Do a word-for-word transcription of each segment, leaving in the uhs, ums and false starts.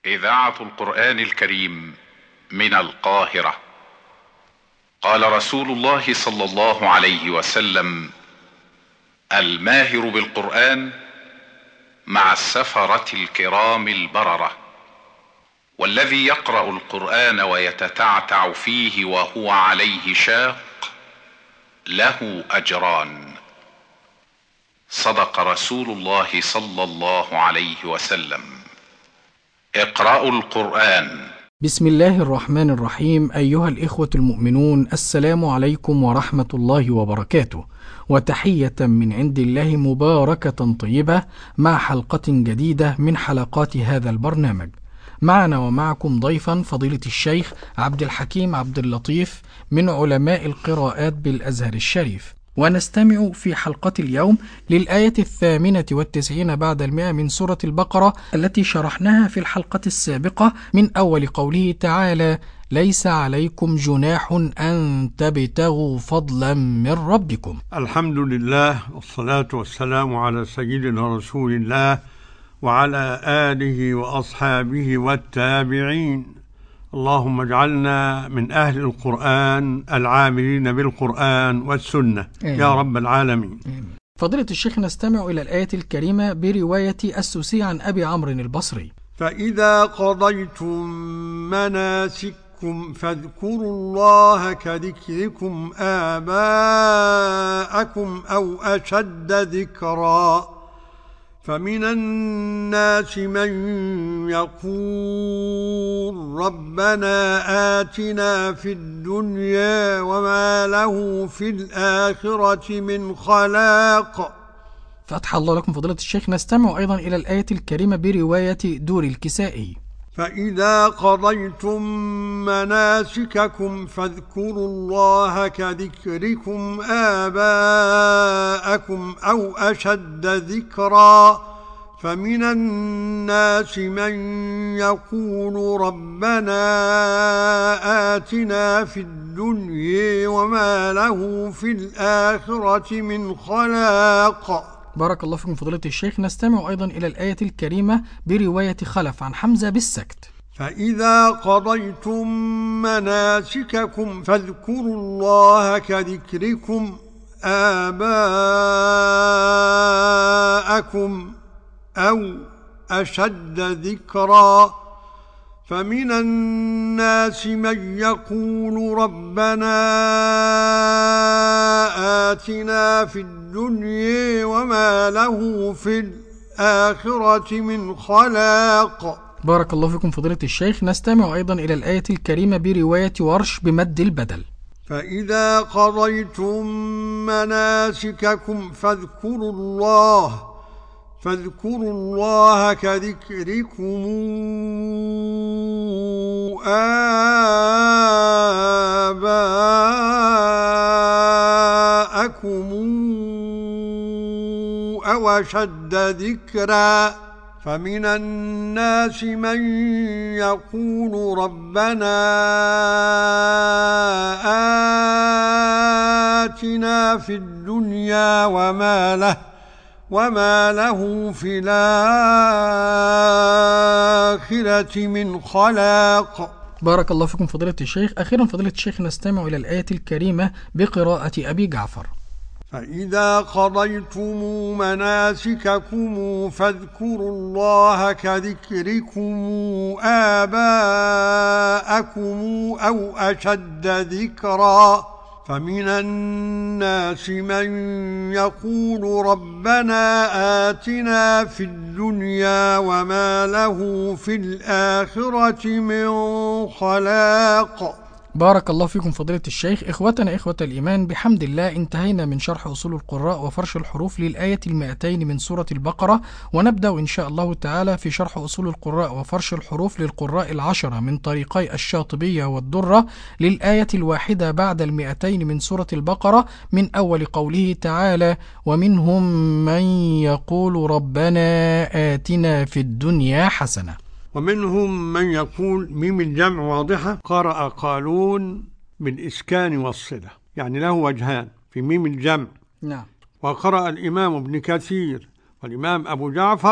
إذاعة القرآن الكريم من القاهرة. قال رسول الله صلى الله عليه وسلم: الماهر بالقرآن مع السفرة الكرام البررة، والذي يقرأ القرآن ويتتعتع فيه وهو عليه شاق له أجران. صدق رسول الله صلى الله عليه وسلم. اقرأوا القرآن. بسم الله الرحمن الرحيم. أيها الإخوة المؤمنون، السلام عليكم ورحمة الله وبركاته، وتحية من عند الله مباركة طيبة مع حلقة جديدة من حلقات هذا البرنامج. معنا ومعكم ضيفا فضيلة الشيخ عبد الحكيم عبد اللطيف من علماء القراءات بالأزهر الشريف، ونستمع في حلقة اليوم للآية الثامنة والتسعين بعد المئة من سورة البقرة التي شرحناها في الحلقة السابقة من أول قوله تعالى: ليس عليكم جناح أن تبتغوا فضلا من ربكم. الحمد لله والصلاة والسلام على سيدنا رسول الله وعلى آله وأصحابه والتابعين. اللهم اجعلنا من أهل القرآن العاملين بالقرآن والسنة آمين. يا رب العالمين آمين. فضيلة الشيخ، نستمع إلى الآية الكريمة برواية السوسي عن أبي عمرو البصري: فإذا قضيتم مناسككم فاذكروا الله كذكركم آباءكم أو أشد ذكرا، فمن الناس من يقول ربنا آتنا في الدنيا وما له في الآخرة من خلاق. فتح الله لكم فضيلة الشيخ. نستمع أيضا إلى الآية الكريمة برواية دور الكسائي: فإذا قضيتم مناسككم فاذكروا الله كذكركم آباءكم أو أشد ذكرا، فمن الناس من يقول ربنا آتنا في الدنيا وما له في الآخرة من خلاق. بارك الله فيكم فضيلة الشيخ. نستمع أيضا إلى الآية الكريمة برواية خلف عن حمزة بالسكت: فإذا قضيتم مناسككم فاذكروا الله كذكركم آباءكم أو أشد ذكرا، فمن الناس من يقول ربنا آتنا في الدنيا وما له في الآخرة من خلاق. بارك الله فيكم فضيلة الشيخ. نستمع أيضا إلى الآية الكريمة برواية ورش بمد البدل: فإذا قضيتم مناسككم فاذكروا الله فاذكروا الله كذكركم آباءكم أو أشد ذكرا، فمن الناس من يقول ربنا آتنا في الدنيا وما له وما له في الآخرة من خلاق. بارك الله فيكم فضيلة الشيخ. أخيرا فضيلة الشيخ، نستمع إلى الآية الكريمة بقراءة أبي جعفر: فإذا قضيتم مناسككم فاذكروا الله كذكركم آباءكم أو أشد ذكرا، فمن الناس من يقول ربنا آتنا في الدنيا وما له في الآخرة من خلاق. بارك الله فيكم فضيلة الشيخ. إخوتنا إخوة الإيمان، بحمد الله انتهينا من شرح أصول القراء وفرش الحروف للآية المائتين من سورة البقرة، ونبدأ إن شاء الله تعالى في شرح أصول القراء وفرش الحروف للقراء العشرة من طريقي الشاطبية والدرة للآية الواحدة بعد المائتين من سورة البقرة من أول قوله تعالى: ومنهم من يقول ربنا آتنا في الدنيا حسنة. ومنهم من يقول ميم الجمع واضحة، قرأ قالون بالإسكان والصلة، يعني له وجهان في ميم الجمع. نعم. وقرأ الإمام ابن كثير والإمام أبو جعفر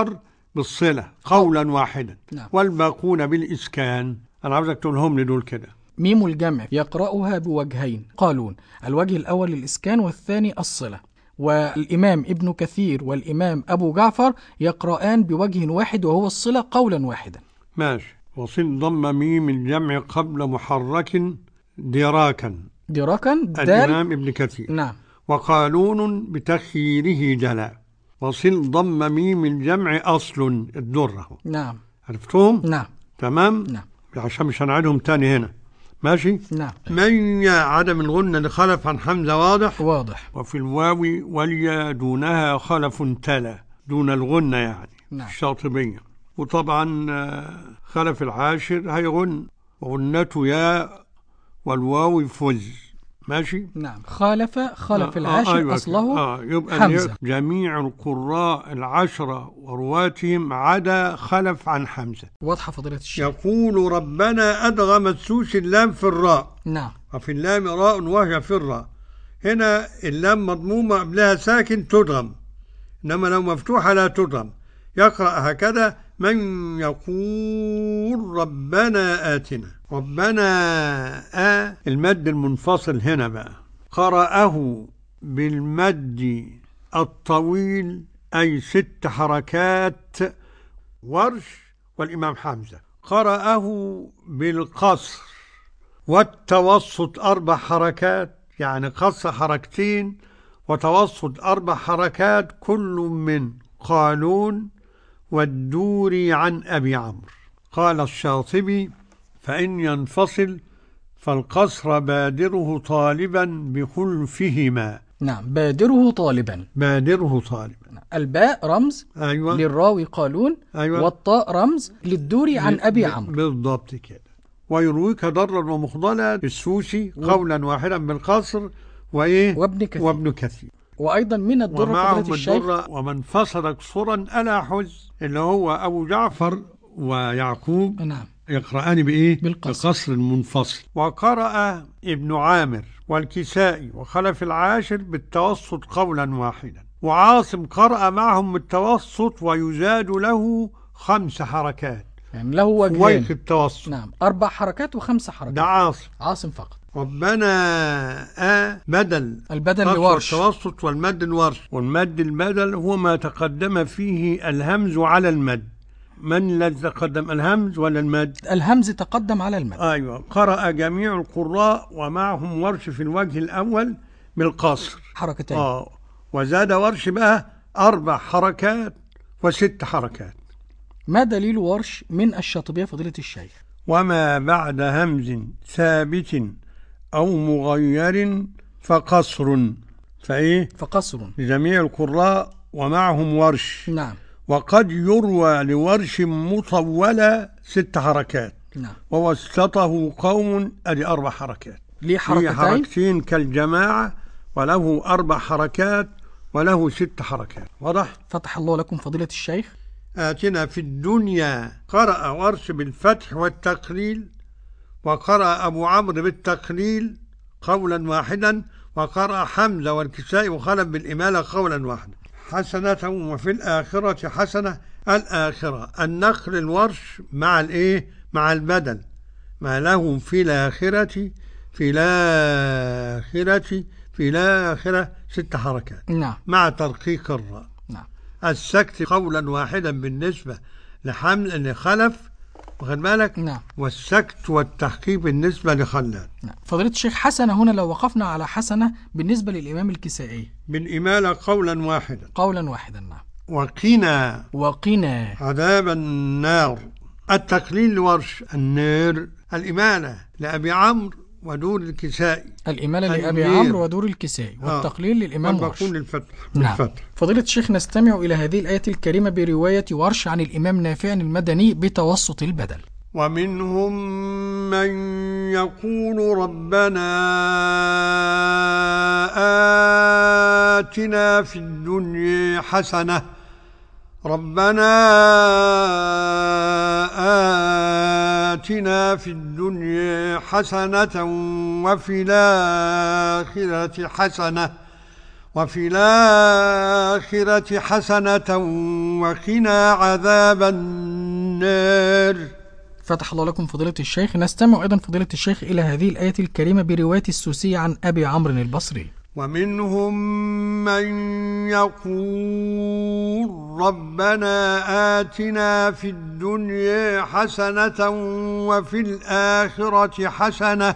بالصلة قولا واحدا. نعم. والباقون بالإسكان. أنا عاوزك تقولهم لي دول كده. ميم الجمع يقرأها بوجهين قالون، الوجه الأول الإسكان والثاني الصلة. والإمام ابن كثير والإمام أبو جعفر يقرآن بوجه واحد وهو الصلة قولا واحدا. ماشي. وصل ضم ميم الجمع قبل محرك دراكا. دراكا دال الإمام ابن كثير. نعم. وقالون بتخييره جلا. وصل ضم ميم الجمع أصل الدرة. نعم. عرفتهم؟ نعم. تمام؟ نعم. عشان مش هنعيدهم تاني هنا. ماشي؟ نعم. من عدم الغنة لخلف عن حمزة واضح. واضح. وفي الواو واليا دونها خلف تلا، دون الغنة يعني. نعم. الشاطبية. وطبعا خلف العاشر هيغن، وغنته يا والواو فز. ماشي. نعم. خالف خلف آه العاشر آه أيوة أصله آه يبقى حمزة. جميع القراء العشرة ورواتهم عدا خلف عن حمزة. واضحة فضيلة الشيخ. يقول ربنا أدغم السوس اللام في الراء. نعم. وفي اللام راء وهي في الراء. هنا اللام مضمومة قبلها ساكن تدغم، إنما لو مفتوحة لا تدغم. يقرأ هكذا: من يقول ربنا آتنا. ربنا آ المد المنفصل هنا بقى قرأه بالمد الطويل أي ست حركات ورش والإمام حمزة. قرأه بالقصر والتوسط أربع حركات، يعني قصر حركتين وتوسط أربع حركات، كل من قالون والدوري عن أبي عمرو. قال الشاطبي: فإن ينفصل فالقصر بادره طالبا بخلفهما. نعم. بادره طالبا. بادره طالبا. الباء رمز أيوة. للراوي قالون. أيوة. والطاء رمز للدوري عن أبي عمرو. بالضبط كده. ويرويك ضرا ومخضلا بالسوسي قولا واحدا بالقصر وإيه وابن كثير. وابن كثير. وأيضا من الدرة فضيلة الشيخ الدرة ومن فصل قصرا ألا حز، اللي هو أبو جعفر ويعقوب. نعم. يقرأان بإيه؟ بالقصر. بقصر منفصل. وقرأ ابن عامر والكسائي وخلف العاشر بالتوسط قولا واحدا. وعاصم قرأ معهم بالتوسط ويزاد له خمس حركات، يعني له وجهين. ويك التوسط. نعم. أربع حركات وخمس حركات. ده عاصم. عاصم فقط. ربنا آ بدل البدل لورش. التوسط والمد الورش. والمد البدل هو ما تقدم فيه الهمز على المد. من الذي تقدم، الهمز ولا المد؟ الهمز تقدم على المد. أيوة. قرأ جميع القراء ومعهم ورش في الوجه الأول بالقصر حركتين. آه. وزاد ورش بقى أربع حركات وست حركات. ما دليل ورش من الشاطبية فضيلة الشيخ؟ وما بعد همز ثابت أو مغير فقصر. فإيه؟ فقصر لجميع القراء ومعهم ورش. نعم. وقد يروى لورش مطولة ست حركات. نعم. ووسطه قوم أدي أربع حركات. ليه حركتين؟ حركتين كالجماعة، وله أربع حركات وله ست حركات. واضح؟ فتح الله لكم فضيلة الشيخ. آتنا في الدنيا قرأ ورش بالفتح والتقليل، وقرأ أبو عمرو بالتقليل قولا واحدا، وقرأ حمزة والكسائي وخلف بالإمالة قولا واحدا. حسنة وفي الآخرة حسنة. الآخرة النقل الورش مع الإيه؟ مع البدل. ما له في الآخرة في الآخرة في الآخرة ست حركات. نعم. مع ترقيق الراء. نعم. السكت قولا واحدا بالنسبة لحمل لخلف، واخد بالك؟ نعم. والسكت والتحقيق بالنسبة لخلاد. نعم. فضيلة الشيخ حسنة هنا لو وقفنا على حسنة بالنسبة للإمام الكسائي بالإمالة قولا واحدا. قولا واحدا. نعم. وقنا وقنا عذاب النار. التقليل لورش النار. الإمالة لأبي عمرو ودور الكسائي. الإمالة لأبي النير. عمرو ودور الكسائي. والتقليل آه. للإمام ورش. للفتح. نعم. بالفتح. فضيلة الشيخ نستمع إلى هذه الآية الكريمة برواية ورش عن الإمام نافع المدني بتوسط البدل. ومنهم من يقول ربنا آتنا في الدنيا حسنة ربنا آتنا في الدنيا حسنة وفي الآخرة حسنة وفي الآخرة حسنة وقنا عذاب النار. فتح الله لكم فضيلة الشيخ. نستمع أيضا فضيلة الشيخ إلى هذه الآية الكريمة برواية السوسي عن أبي عمرو البصري: ومنهم من يقول ربنا آتنا في الدنيا حسنة وفي الآخرة حسنة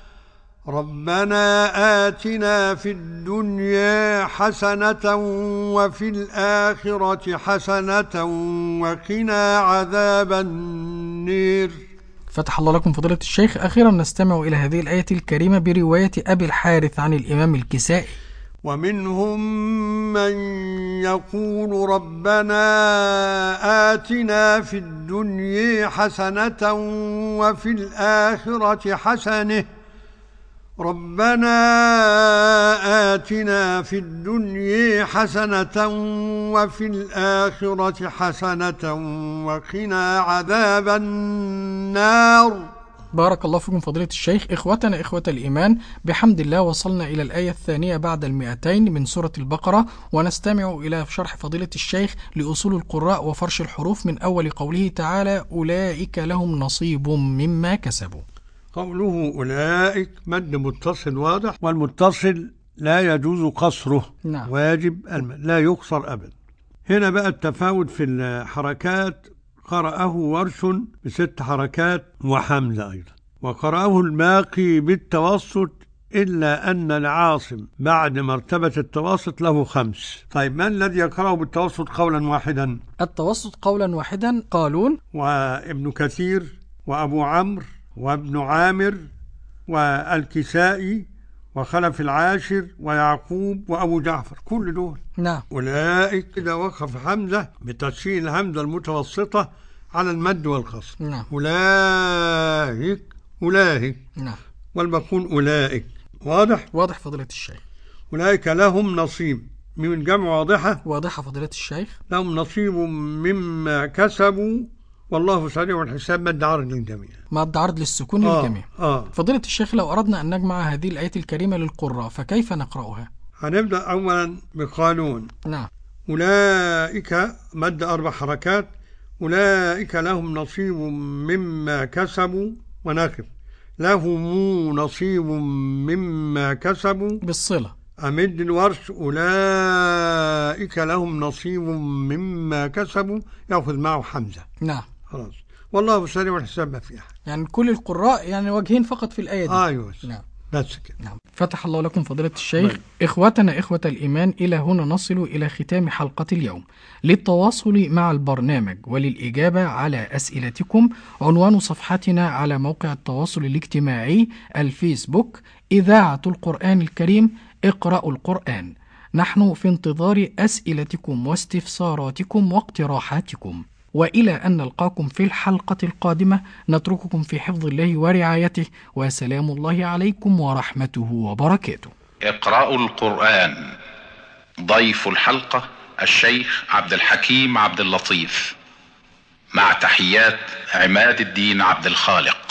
ربنا آتنا في الدنيا حسنة وفي الآخرة حسنة وقنا عذاب النار. فتح الله لكم فضيلة الشيخ. أخيرا نستمع إلى هذه الآية الكريمة برواية أبي الحارث عن الإمام الكسائي: ومنهم من يقول ربنا آتنا في الدنيا حسنة وفي الآخرة حسنة ربنا آتنا في الدنيا حسنة وفي الآخرة حسنة وقنا عذاب النار. بارك الله فيكم فضيلة الشيخ. إخوتنا إخوة الإيمان، بحمد الله وصلنا إلى الآية الثانية بعد المئتين من سورة البقرة، ونستمع إلى شرح فضيلة الشيخ لأصول القراء وفرش الحروف من أول قوله تعالى: أولئك لهم نصيب مما كسبوا. قوله أولئك مد متصل واضح، والمتصل لا يجوز قصره. نعم. واجب المد لا يقصر أبدا. هنا بقى التفاوت في الحركات: قرأه ورش بست حركات وحمزة أيضا، وقرأه الباقي بالتوسط إلا أن العاصم بعد مرتبة التوسط له خمس. طيب من الذي يقرأه بالتوسط قولا واحدا؟ التوسط قولا واحدا قالون وابن كثير وأبو عمرو وابن عامر والكسائي وخلف العاشر ويعقوب وأبو جعفر، كل دول. نعم. أولئك إذا وقف حمزة بتشكيل الهمزة المتوسطة على المد والقصر. نعم. أولئك أولئك نعم. والباقون أولئك. واضح؟ واضح فضيلة الشيخ. أولئك لهم نصيب من جمع واضحة. واضحة فضيلة الشيخ. لهم نصيب مما كسبوا والله سريع الحساب. مد عرض للجميع، مد عرض للسكون آه للجميع. آه. فضيلة الشيخ، لو أردنا أن نجمع هذه الآية الكريمة للقراء فكيف نقرأها؟ هنبدأ أولا بقانون. نعم. أولئك مد أربع حركات. أولئك لهم نصيب مما كسبوا ونقف لهم نصيب مما كسبوا بالصلة. أمد الورش أولئك لهم نصيب مما كسبوا يأخذ معه حمزة. نعم. خلاص. والله سريع الحساب ما في أحد. يعني كل القراء يعني وجهين فقط في الآية دي. أيوة. نعم. بس كده. نعم. فتح الله لكم فضيلة الشيخ. إخوتنا إخوة الإيمان، إلى هنا نصل إلى ختام حلقة اليوم. للتواصل مع البرنامج وللإجابة على أسئلتكم عنوان صفحتنا على موقع التواصل الاجتماعي الفيسبوك إذاعة القرآن الكريم اقرأوا القرآن. نحن في انتظار أسئلتكم واستفساراتكم واقتراحاتكم، وإلى أن نلقاكم في الحلقة القادمة نترككم في حفظ الله ورعايته، وسلام الله عليكم ورحمته وبركاته. اقرأوا القرآن. ضيف الحلقة الشيخ عبد الحكيم عبد اللطيف، مع تحيات عماد الدين عبد الخالق.